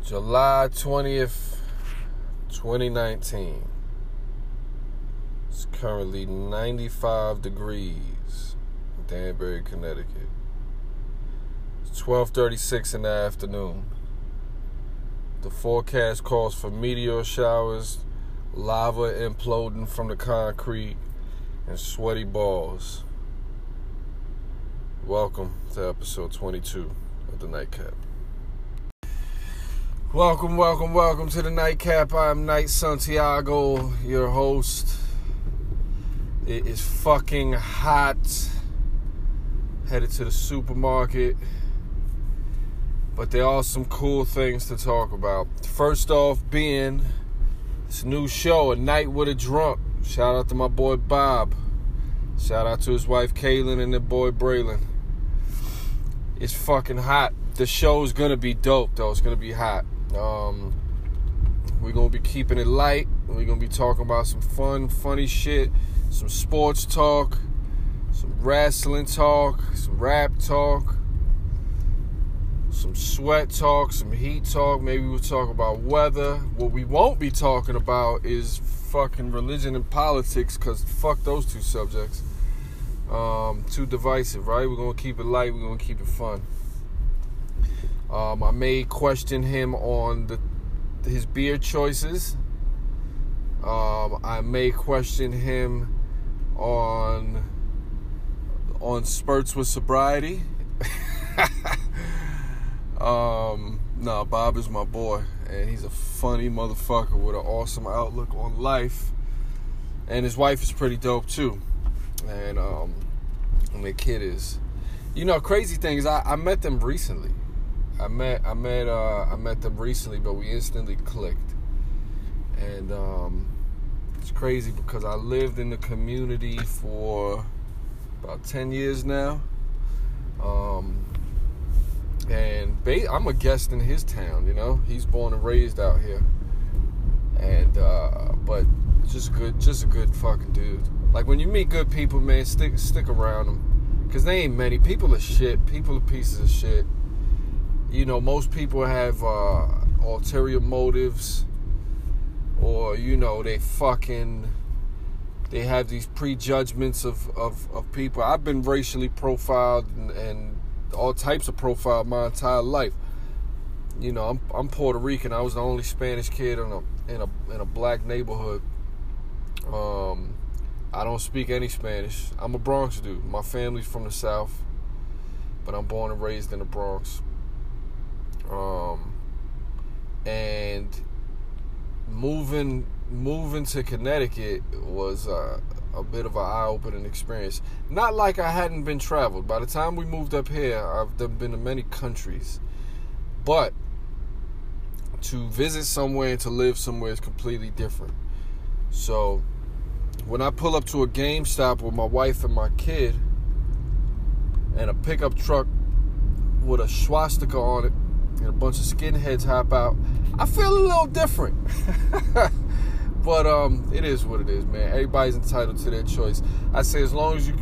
July 20th, 2019. It's currently 95 degrees in Danbury, Connecticut. It's 12:36 in the afternoon. The forecast calls for meteor showers, lava imploding from the concrete, and sweaty balls. Welcome to episode 22 of the Nightcap. Welcome to the Nightcap. I'm Knight Santiago, your host. It is fucking hot. Headed to the supermarket. But there are some cool things to talk about. First off being this new show, A Night with a Drunk. Shout out to my boy Bob. Shout out to his wife Kaylin and their boy Braylon. It's fucking hot. The show's gonna be dope though. It's gonna be hot. We're gonna be keeping it light. We're gonna be talking about some funny shit, some sports talk, some wrestling talk, some rap talk, some sweat talk, some heat talk. Maybe we'll talk about weather. What we won't be talking about is fucking religion and politics, because fuck those two subjects. Too divisive, right? We're gonna keep it light. We're gonna keep it fun. I may question him on his beer choices. I may question him on spurts with sobriety. No, Bob is my boy, and he's a funny motherfucker with an awesome outlook on life. And his wife is pretty dope too. And the kid is. Crazy thing is I met them recently. I met them recently, but we instantly clicked. And it's crazy because I lived in the community for about 10 years now. And I'm a guest in his town, He's born and raised out here. And but just a good fucking dude. Like, when you meet good people, man, stick around them, because they ain't many. People are shit. People are pieces of shit. Most people have ulterior motives, or they have these prejudgments of people. I've been racially profiled and all types of profiled my entire life. I'm Puerto Rican. I was the only Spanish kid in a black neighborhood. I don't speak any Spanish. I'm a Bronx dude. My family's from the South, but I'm born and raised in the Bronx. And moving to Connecticut was a bit of an eye-opening experience. Not like I hadn't been traveled. By the time we moved up here, I've been to many countries. But to visit somewhere and to live somewhere is completely different. So when I pull up to a GameStop with my wife and my kid, and a pickup truck with a swastika on it and a bunch of skinheads hop out, I feel a little different. But it is what it is, man. Everybody's entitled to their choice. I say as long as you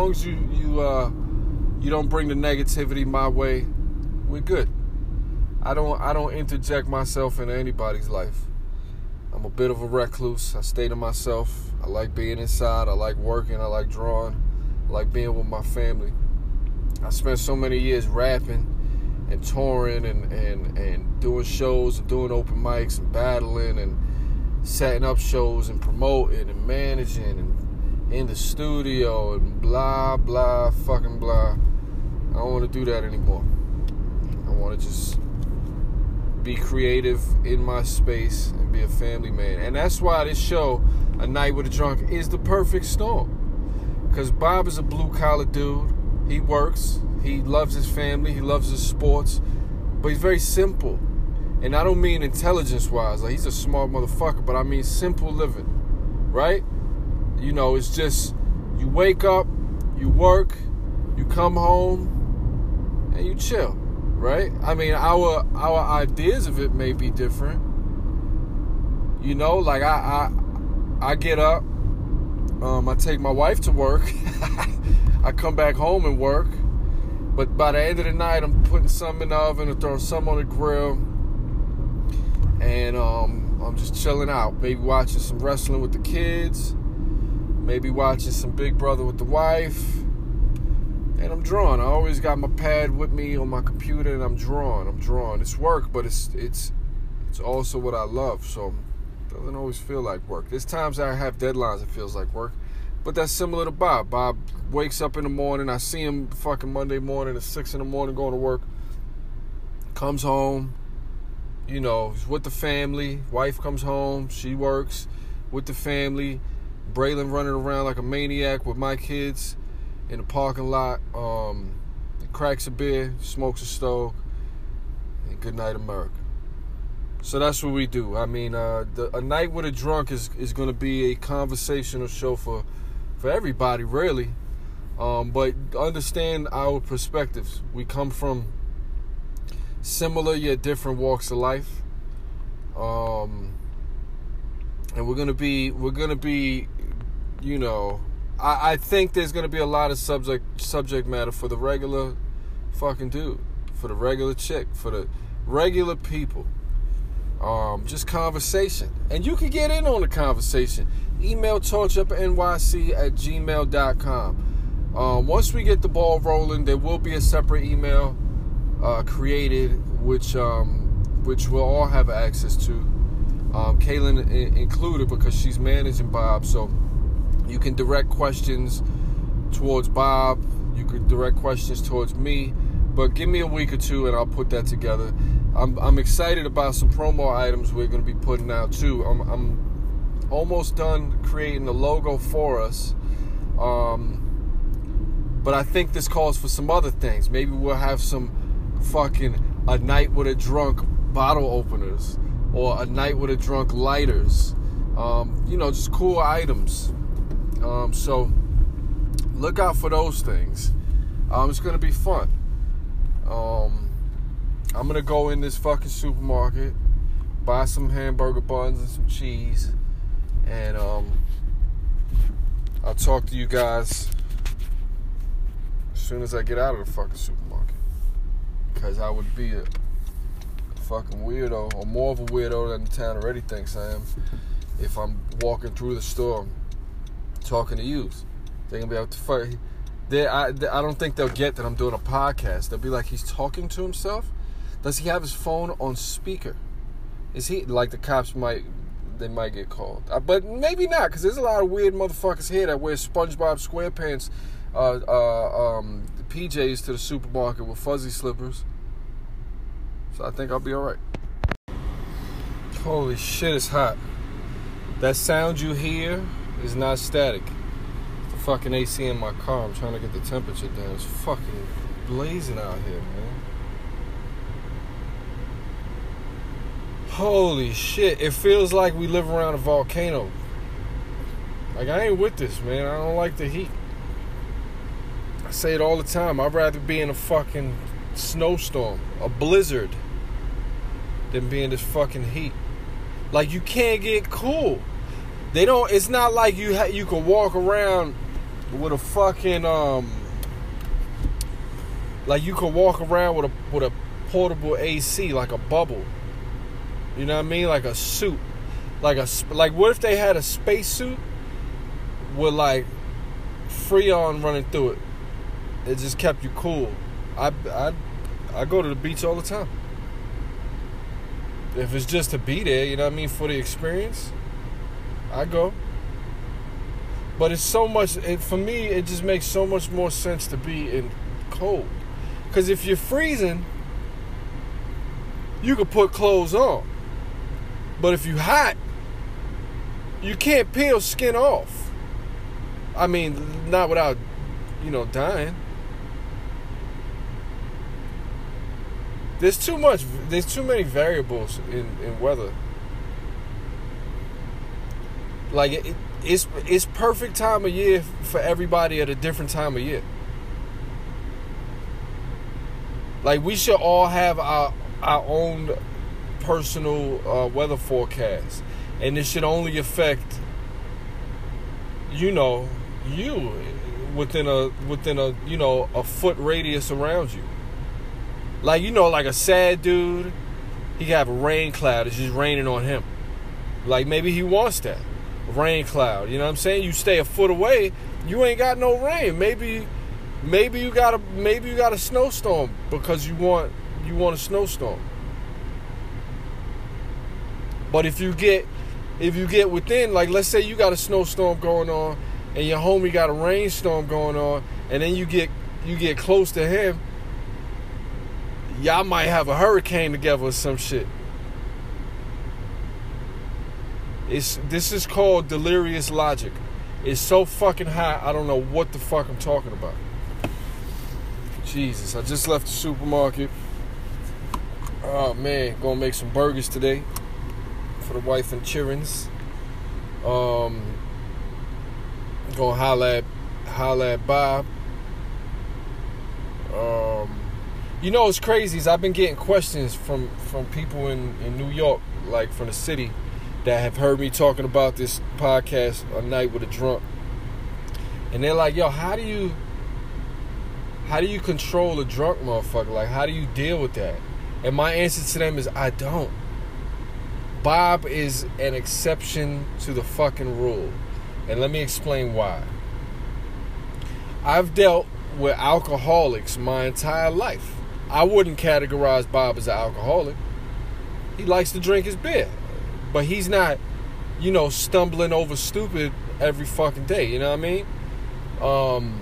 don't bring the negativity my way, we're good. I don't interject myself into anybody's life. I'm a bit of a recluse. I stay to myself. I like being inside. I like working. I like drawing. I like being with my family. I spent so many years rapping and touring and doing shows and doing open mics and battling and setting up shows and promoting and managing and in the studio and blah, blah, fucking blah. I don't want to do that anymore. I want to just be creative in my space and be a family man. And that's why this show, A Night with a Drunk, is the perfect storm. Because Bob is a blue-collar dude. He works. He loves his family. He loves his sports. But he's very simple. And I don't mean intelligence-wise. Like, he's a smart motherfucker. But I mean simple living. Right? It's just, you wake up, you work, you come home, and you chill. Right? I mean, our ideas of it may be different. Like I get up, I take my wife to work, I come back home and work, but by the end of the night, I'm putting some in the oven or throwing some on the grill, and I'm just chilling out. Maybe watching some wrestling with the kids. Maybe watching some Big Brother with the wife. And I'm drawing. I always got my pad with me on my computer, and I'm drawing. It's work, but it's also what I love. So it doesn't always feel like work. There's times I have deadlines it feels like work. But that's similar to Bob. Bob wakes up in the morning. I see him fucking Monday morning at 6 in the morning going to work. Comes home. You know, he's with the family. Wife comes home. She works with the family. Braylon running around like a maniac with my kids in the parking lot. He cracks a beer, smokes a stove, and good night, America. So that's what we do. I mean, a night with a drunk is going to be a conversational show for everybody, really. But understand our perspectives. We come from similar yet different walks of life. And we're gonna be, you know, I think there's gonna be a lot of subject matter for the regular fucking dude, for the regular chick, for the regular people. Just conversation. And you can get in on the conversation. Email torchup@gmail.com. Once we get the ball rolling, there will be a separate email created, which we'll all have access to. Kaylin included, because she's managing Bob. So you can direct questions towards Bob. You could direct questions towards me. But give me a week or two and I'll put that together. I'm excited about some promo items we're going to be putting out too. I'm almost done creating the logo for us. But I think this calls for some other things. Maybe we'll have some fucking a night with a drunk bottle openers, or a night with a drunk lighters. You know, just cool items. So look out for those things. It's going to be fun. I'm going to go in this fucking supermarket, buy some hamburger buns and some cheese, and I'll talk to you guys as soon as I get out of the fucking supermarket. Because I would be a fucking weirdo, or more of a weirdo than the town already thinks I am, if I'm walking through the store talking to youth. They're going to be able to fuck. I don't think they'll get that I'm doing a podcast. They'll be like, he's talking to himself? Does he have his phone on speaker? Is he, like, the cops might get called. But maybe not, because there's a lot of weird motherfuckers here that wear SpongeBob SquarePants PJs to the supermarket with fuzzy slippers. So I think I'll be alright. Holy shit, it's hot. That sound you hear is not static. It's the fucking AC in my car. I'm trying to get the temperature down. It's fucking blazing out here, man. Holy shit. It feels like we live around a volcano. Like, I ain't with this, man. I don't like the heat. I say it all the time. I'd rather be in a fucking snowstorm, a blizzard, than be in this fucking heat. Like, you can't get cool. They don't. It's not like you can walk around with a fucking like you can walk around with a portable AC, like a bubble. You know what I mean? Like a suit, like what if they had a space suit with like Freon running through it? It just kept you cool. I go to the beach all the time. If it's just to be there, you know what I mean, for the experience, I go. But it's so much, for me, it just makes so much more sense to be in cold. Because if you're freezing, you can put clothes on. But if you're hot, you can't peel skin off. I mean, not without, dying. There's too many variables in weather. Like, it's perfect time of year for everybody at a different time of year. Like, we should all have our own personal weather forecast, and it should only affect you within a foot radius around you. Like, like a sad dude He could have a rain cloud. It's just raining on him. Like, maybe he wants that. Rain cloud. You know what I'm saying? You stay a foot away, you ain't got no rain. Maybe you got a snowstorm because you want a snowstorm. But if you get within, like, let's say you got a snowstorm going on and your homie got a rainstorm going on, and then you get close to him, y'all might have a hurricane together or some shit. This is called delirious logic. It's so fucking high, I don't know what the fuck I'm talking about. Jesus, I just left the supermarket. Oh man, gonna make some burgers today for the wife and childrens. Gonna holla at Bob. You know what's crazy is I've been getting questions from people in New York, like from the city, that have heard me talking about this podcast, A Night with a Drunk. And they're like, yo, how do you control a drunk motherfucker? Like, how do you deal with that? And my answer to them is, I don't. Bob is an exception to the fucking rule. And let me explain why. I've dealt with alcoholics my entire life. I wouldn't categorize Bob as an alcoholic. He likes to drink his beer. But he's not, stumbling over stupid every fucking day. You know what I mean?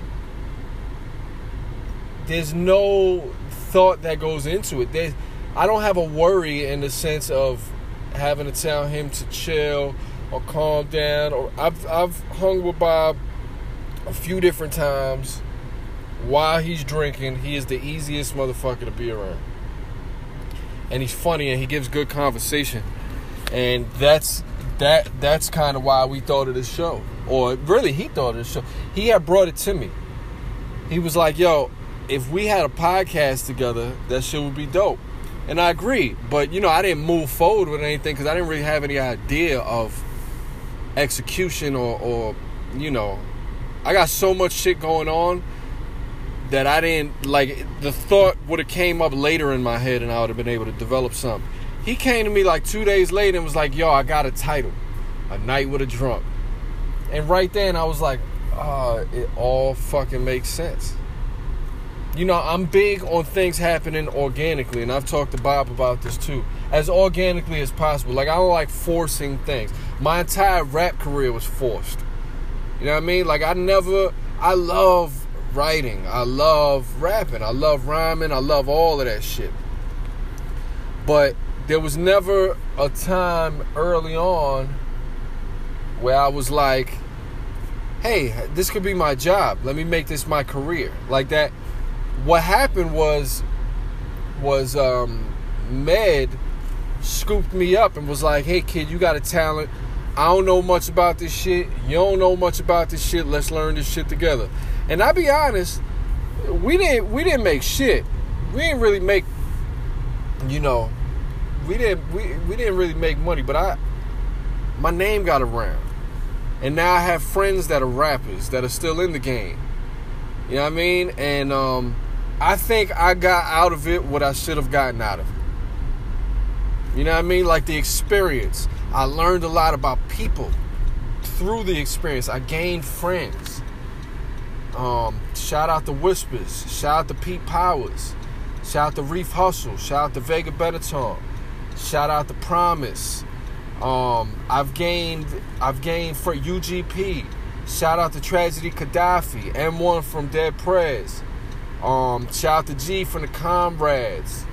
There's no thought that goes into it. I don't have a worry in the sense of having to tell him to chill or calm down. Or I've hung with Bob a few different times while he's drinking. He is the easiest motherfucker to be around. And he's funny and he gives good conversation. And that's kind of why we thought of this show. Or really, he thought of this show. He had brought it to me. He was like, yo, if we had a podcast together, that shit would be dope. And I agree. But, I didn't move forward with anything because I didn't really have any idea of execution or I got so much shit going on that I didn't, like, the thought would have came up later in my head and I would have been able to develop something. He came to me like 2 days later and was like, yo, I got a title, A Night with a Drunk. And right then I was like, it all fucking makes sense. I'm big on things happening organically, and I've talked to Bob about this too. As organically as possible. Like, I don't like forcing things. My entire rap career was forced. You know what I mean? Like, I love writing. I love rapping. I love rhyming. I love all of that shit. But there was never a time early on where I was like, hey, this could be my job. Let me make this my career. Like that. What happened was Med scooped me up and was like, hey, kid, you got a talent. I don't know much about this shit. You don't know much about this shit. Let's learn this shit together. And I'll be honest, we didn't make shit. We didn't really make, we didn't really make money, but my name got around. And now I have friends that are rappers that are still in the game. You know what I mean? And I think I got out of it what I should have gotten out of it. You know what I mean? Like the experience. I learned a lot about people through the experience. I gained friends. Shout out to Whispers. Shout out to Pete Powers. Shout out to Reef Hustle. Shout out to Vega Benetton. Shout out to Promise. I've gained for UGP. Shout out to Tragedy Gaddafi. M1 from Dead Prez. Shout out to G from the Comrades.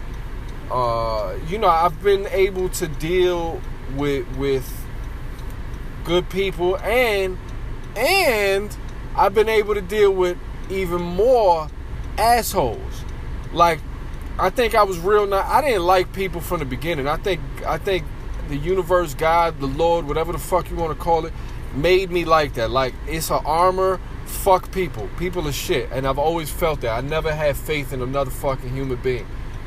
I've been able to deal with good people and I've been able to deal with even more assholes. Like, I think I was I didn't like people from the beginning. I think the universe, God, the Lord, whatever the fuck you want to call it, made me like that. Like, it's an armor. Fuck people. People are shit. And I've always felt that. I never had faith in another fucking human being.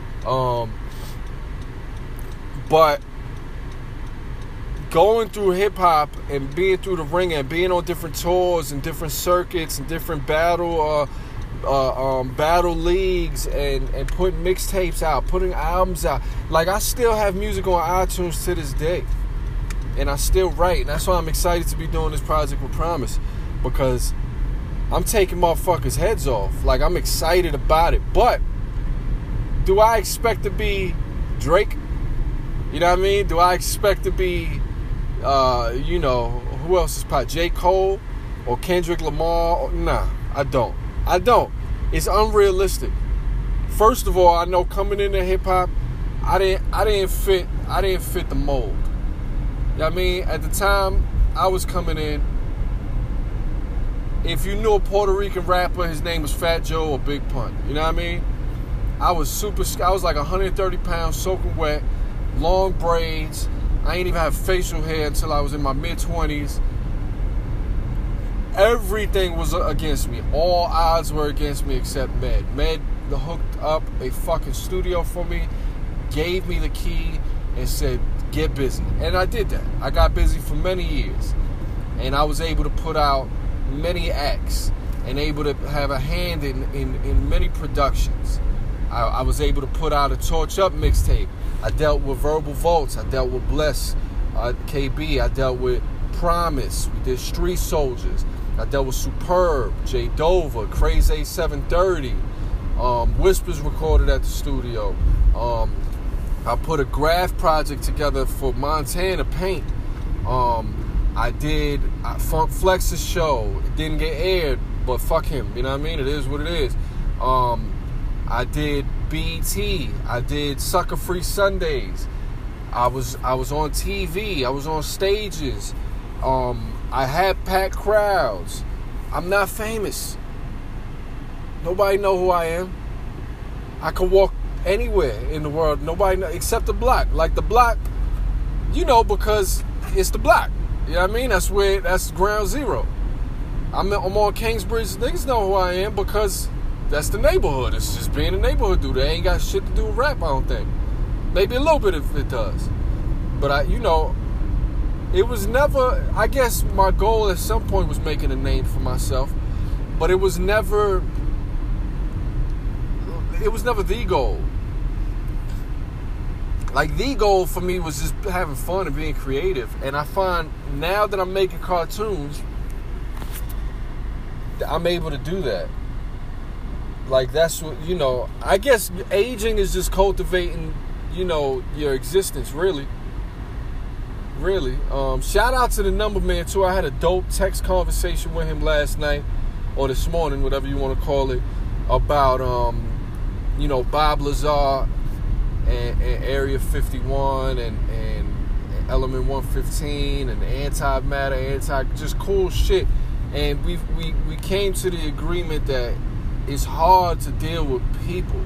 But going through hip-hop and being through the ring and being on different tours and different circuits and different battle leagues and putting mixtapes out, putting albums out, Like, I still have music on iTunes to this day. And I still write. And that's why I'm excited to be doing this project with Promise. Because I'm taking motherfuckers' heads off. Like, I'm excited about it. But do I expect to be Drake? You know what I mean? Do I expect to be, who else is pop? J. Cole or Kendrick Lamar? Nah, I don't. It's unrealistic. First of all, I know coming into hip hop, I didn't fit the mold. You know what I mean? At the time I was coming in, if you knew a Puerto Rican rapper, his name was Fat Joe or Big Pun. You know what I mean? I was like 130 pounds, soaking wet, long braids. I ain't even have facial hair until I was in my mid-20s. Everything was against me. All odds were against me except Med. Med hooked up a fucking studio for me, gave me the key, and said, get busy. And I did that. I got busy for many years. And I was able to put out many acts and able to have a hand in many productions. I was able to put out a Torch Up mixtape. I dealt with Verbal Volts. I dealt with Bless, KB. I dealt with Promise. We did Street Soldiers. I dealt with Superb, J Dover, Crazy 730. Whispers recorded at the studio. I put a graph project together for Montana Paint. I did Funk Flex's show. It didn't get aired, but fuck him. You know what I mean? It is what it is. I did BET. I did Sucker Free Sundays. I was on TV. I was on stages. I had packed crowds. I'm not famous. Nobody know who I am. I can walk anywhere in the world. Nobody know, except the block. Like the block, because it's the block. You know what I mean? That's ground zero. I'm on Kingsbridge. Niggas know who I am because that's the neighborhood. It's just being a neighborhood dude. They ain't got shit to do with rap, I don't think. Maybe a little bit if it does. But it was never, I guess my goal at some point was making a name for myself. But it was never the goal. Like, the goal for me was just having fun and being creative. And I find now that I'm making cartoons, I'm able to do that. Like, that's what, I guess aging is just cultivating, your existence, really. Really. Shout out to the Number Man, too. I had a dope text conversation with him last night, or this morning, whatever you want to call it, about, Bob Lazar and Area 51 and Element 115 and antimatter, just cool shit. And we came to the agreement that it's hard to deal with people.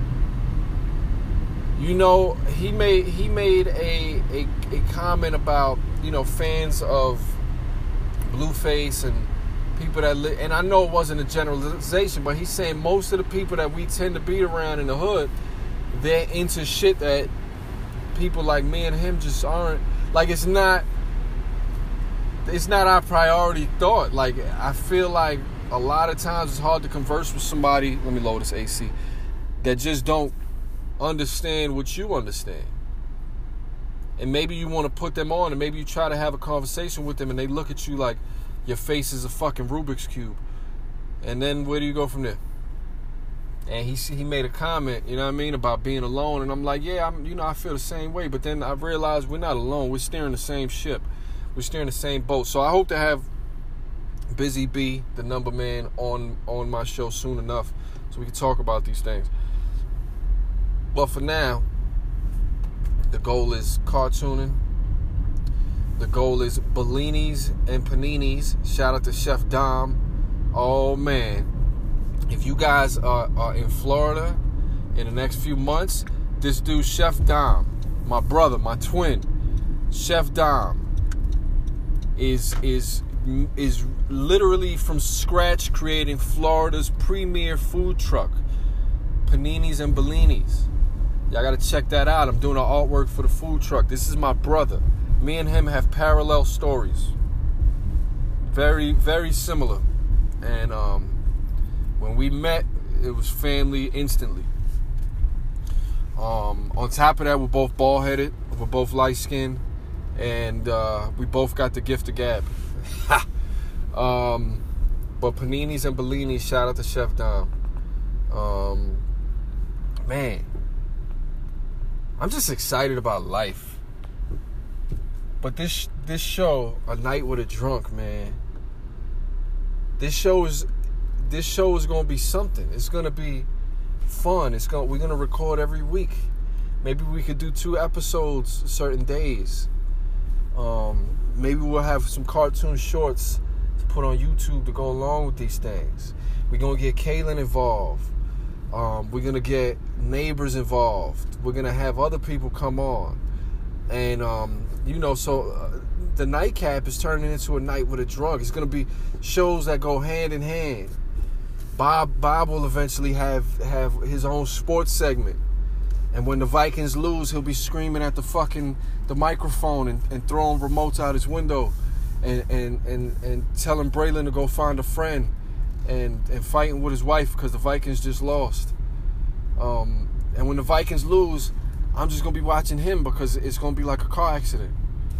He made a comment about, fans of Blueface and people that and I know it wasn't a generalization, but he's saying most of the people that we tend to be around in the hood, they're into shit that people like me and him just aren't. Like, it's not our priority thought. Like, I feel like a lot of times it's hard to converse with somebody, let me lower this AC, that just don't understand what you understand. And maybe you want to put them on, and maybe you try to have a conversation with them, and they look at you like your face is a fucking Rubik's Cube. And then where do you go from there? And he made a comment, about being alone. And I'm like, yeah, I feel the same way. But then I realized we're not alone. We're steering the same ship. We're steering the same boat. So I hope to have Busy B, the Number Man, on my show soon enough so we can talk about these things. But for now, the goal is cartooning. The goal is Bellinis and Paninis. Shout out to Chef Dom. Oh, man. If you guys are in Florida in the next few months, this dude, Chef Dom, my brother, my twin, Chef Dom, is literally from scratch creating Florida's premier food truck, Paninis and Bellinis. Y'all got to check that out. I'm doing the artwork for the food truck. This is my brother. Me and him have parallel stories. Very, very similar. And when we met, it was family instantly. On top of that, we're both bald-headed. We're both light-skinned. And we both got the gift of gab. But paninis and bellinis, shout out to Chef Dom. Man, I'm just excited about life. But this show, A Night with a Drunk, man. This show is gonna be something. It's gonna be fun. We're gonna record every week. Maybe we could do 2 episodes certain days. Maybe we'll have some cartoon shorts to put on YouTube to go along with these things. We're gonna get Kaylin involved. We're gonna get neighbors involved. We're gonna have other people come on, and the nightcap is turning into A Night with a Drunk. It's gonna be shows that go hand in hand. Bob will eventually have his own sports segment, and when the Vikings lose, he'll be screaming at the microphone and throwing remotes out his window, and telling Braylon to go find a friend, and fighting with his wife because the Vikings just lost. And when the Vikings lose, I'm just gonna be watching him because it's gonna be like a car accident.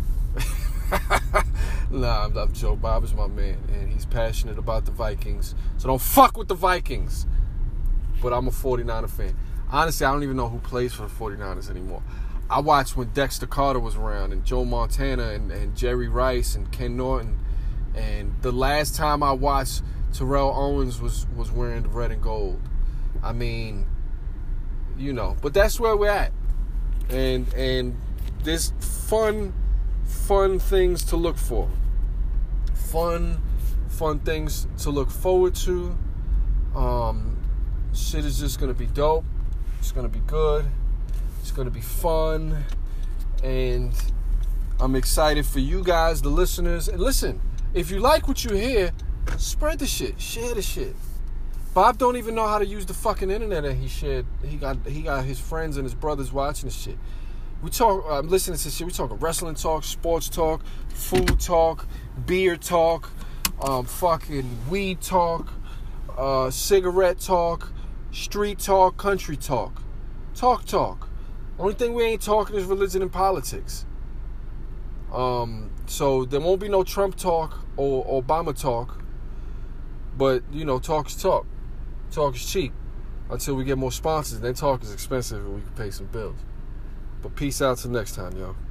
Nah, I'm Joe. Bob is my man, and he's passionate about the Vikings. So don't fuck with the Vikings. But I'm a 49er fan. Honestly, I don't even know who plays for the 49ers anymore. I watched when Dexter Carter was around, and Joe Montana, and Jerry Rice, and Ken Norton. And the last time I watched, Terrell Owens was wearing the red and gold. I mean, but that's where we're at. And there's fun things to look for. Fun things to look forward to. Shit is just going to be dope. It's going to be good. It's going to be fun. And I'm excited for you guys, the listeners. And listen, if you like what you hear, spread the shit. Share the shit. Bob don't even know how to use the fucking internet that he shared. He got his friends and his brothers watching this shit. We talk, I'm listening to this shit. We talking wrestling talk, sports talk, food talk, beer talk, fucking weed talk, cigarette talk, street talk, country talk. Talk. Only thing we ain't talking is religion and politics. So there won't be no Trump talk or Obama talk. But, talk is talk. Talk is cheap until we get more sponsors. Then talk is expensive and we can pay some bills. But peace out till next time, y'all.